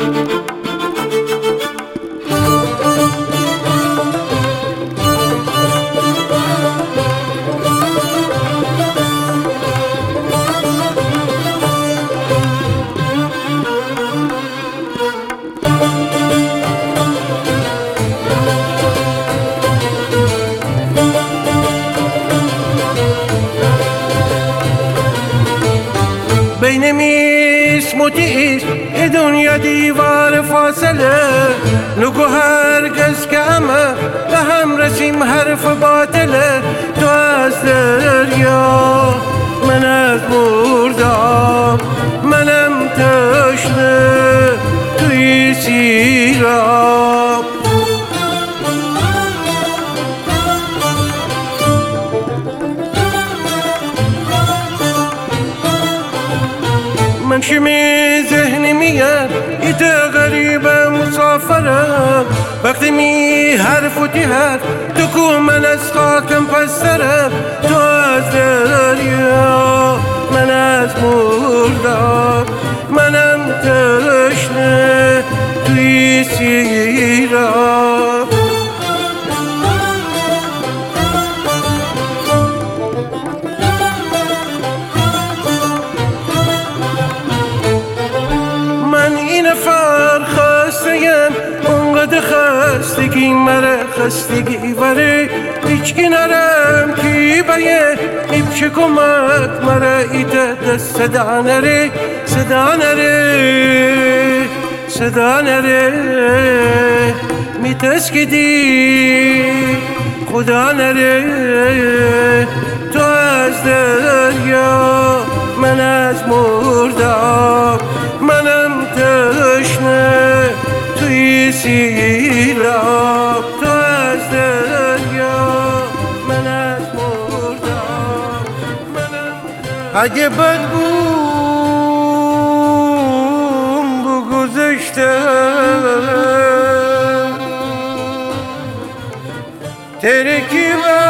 بین میس متیس دنیا دیوار فاصله نگو هرگز که همه به هم رسیم حرف باطله. تو از دریا من از مرداب، منم تشنه توی سیراب. من شمی ذهنی میاد ایت غریب مسافرم، وقتی می حرف و تیهر تو کو من از خاکم پسترم. تو از دریا من از مرداب، منم تشنه توی سیراب. نفر خستیم اونقدر خستگی مره خستگی وره هیچکی نرم کی بیه ایبچه کمک مره ایده دست صدا نره صدا نره صدا نره میتسکیدی خدا نره. تو از دریا من از مرداب، منم تشنه توی سیراب. تو از دریا من از مرداب، منم اگه بد بوم بگذشته ترکی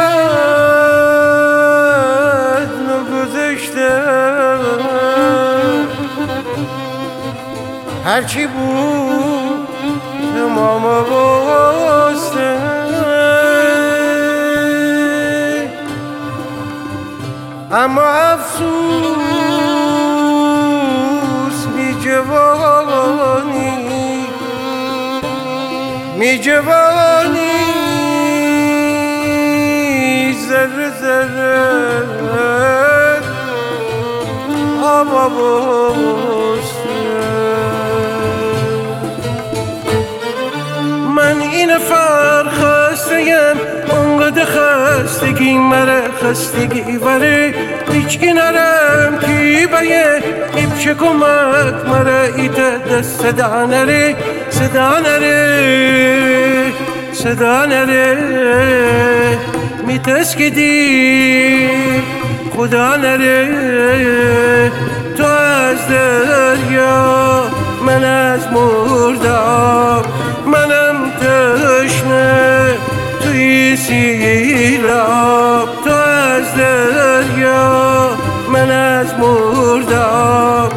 بد نگذشته هرچی بود تمام باسته. اما افسوس می جوانی ذره ذره آبا باسته. من این نفر خستیم اونقدر خستگی مره خستگی وره هیچکی نرم کی بیه ایبچه کمک مره ایده دست صدا نره صدا نره صدا نره میتسکیدی خدا نره. تو از دریا من از مرداب، منم تشنه توی سیراب. تو از دریا من از مرداب،